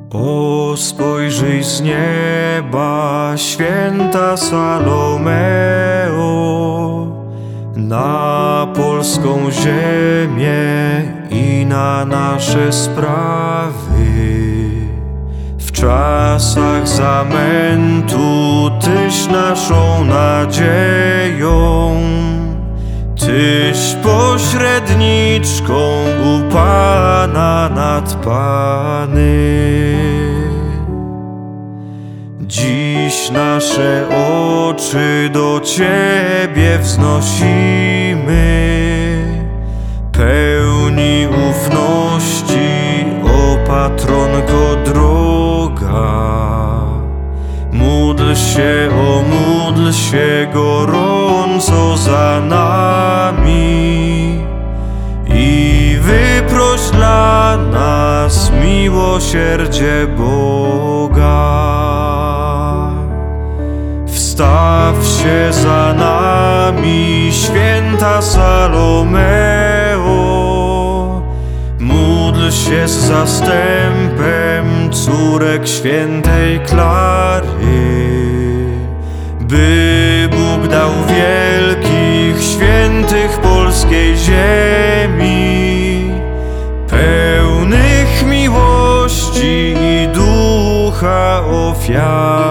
O, spojrzyj z nieba, święta Salomeo, na polską ziemię i na nasze sprawy. W czasach zamętu Tyś naszą nadzieją, Tyś pośredniczką u Pana nad pany. Dziś nasze oczy do Ciebie wznosimy, pełni ufności, o patronko droga. Módl się gorąco za nami i wyproś dla nas miłosierdzie Boga. Wstaw się za nami, święta Salomeo, módl się z zastępem córek świętej Klary, by Bóg dał wielkich świętych polskiej ziemi, pełnych miłości i ducha ofiary.